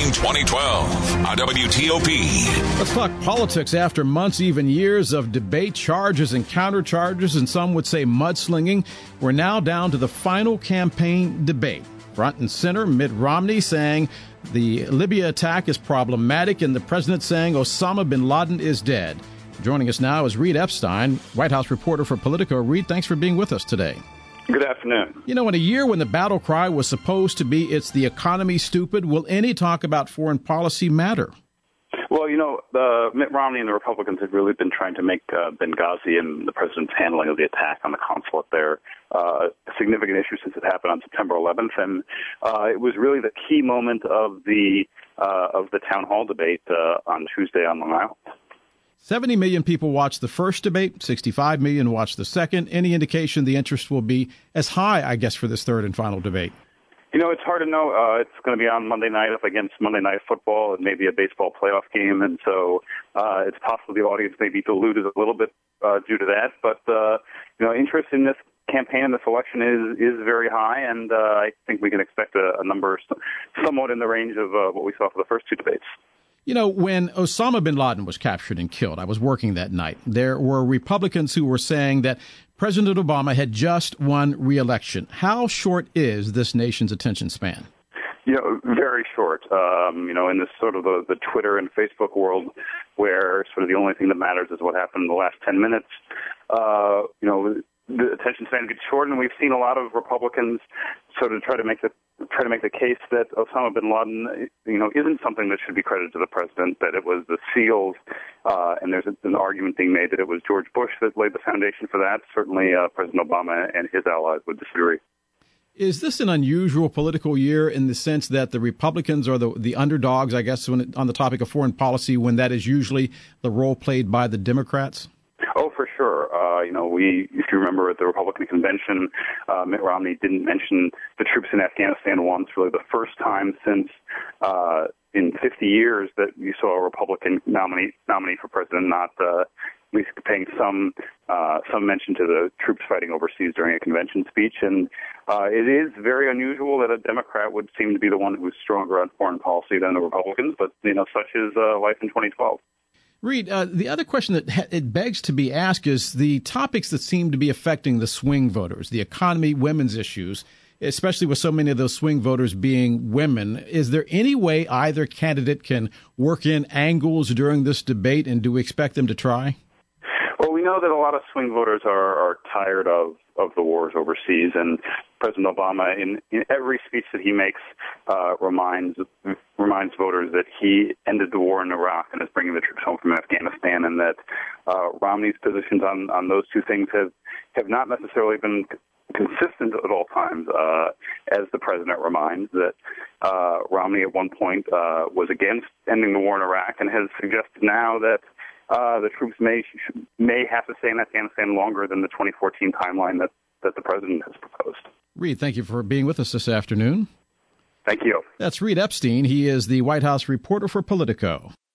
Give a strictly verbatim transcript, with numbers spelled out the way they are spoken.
in twenty twelve on W T O P. Let's talk politics. After months, even years of debate, charges and countercharges, and some would say mudslinging, we're now down to the final campaign debate. Front and center, Mitt Romney saying the Libya attack is problematic, and the president saying Osama bin Laden is dead. Joining us now is Reed Epstein, White House reporter for Politico. Reed, thanks for being with us today. Good afternoon. You know, in a year when the battle cry was supposed to be, it's the economy, stupid, will any talk about foreign policy matter? Well, you know, uh, Mitt Romney and the Republicans have really been trying to make uh, Benghazi and the president's handling of the attack on the consulate there uh, a significant issue since it happened on September eleventh. And uh, it was really the key moment of the uh, of the town hall debate uh, on Tuesday on Long Island. seventy million people watched the first debate, sixty-five million watched the second. Any indication the interest will be as high, I guess, for this third and final debate? You know, it's hard to know. Uh, it's going to be on Monday night up against Monday Night Football and maybe a baseball playoff game. And so uh, it's possible the audience may be diluted a little bit uh, due to that. But, uh, you know, interest in this campaign and this election is, is very high. And uh, I think we can expect a, a number somewhat in the range of uh, what we saw for the first two debates. You know, when Osama bin Laden was captured and killed, I was working that night. There were Republicans who were saying that President Obama had just won re-election. How short is this nation's attention span? You know, very short. Um, you know, in this sort of the, the Twitter and Facebook world where sort of the only thing that matters is what happened in the last ten minutes, uh, you know, the attention span gets short, and we've seen a lot of Republicans sort of try to make the try to make the case that Osama bin Laden, you know, isn't something that should be credited to the president, that it was the SEALs, uh, and there's an argument being made that it was George Bush that laid the foundation for that. Certainly, uh, President Obama and his allies would disagree. Is this an unusual political year in the sense that the Republicans are the, the underdogs, I guess, when it, on the topic of foreign policy, when that is usually the role played by the Democrats? Oh, for sure. Uh, you know, we, if you remember at the Republican convention, uh, Mitt Romney didn't mention the troops in Afghanistan once, really the first time since uh, in fifty years that you saw a Republican nominee nominee for president not uh, at least paying some uh, some mention to the troops fighting overseas during a convention speech. And uh, it is very unusual that a Democrat would seem to be the one who's stronger on foreign policy than the Republicans, but, you know, such is uh, life in twenty twelve. Reed, uh, the other question that ha- it begs to be asked is the topics that seem to be affecting the swing voters, the economy, women's issues, especially with so many of those swing voters being women. Is there any way either candidate can work in angles during this debate, and do we expect them to try? Well, we know that a lot of swing voters are, are tired of, of the wars overseas, and President Obama, in, in every speech that he makes, uh, reminds reminds voters that he ended the war in Iraq and is bringing the troops home from Afghanistan, and that uh, Romney's positions on, on those two things have, have not necessarily been consistent at all times, uh, as the president reminds that uh, Romney at one point uh, was against ending the war in Iraq and has suggested now that Uh, the troops may may have to stay in Afghanistan longer than the twenty fourteen timeline that, that the president has proposed. Reed, thank you for being with us this afternoon. Thank you. That's Reed Epstein. He is the White House reporter for Politico.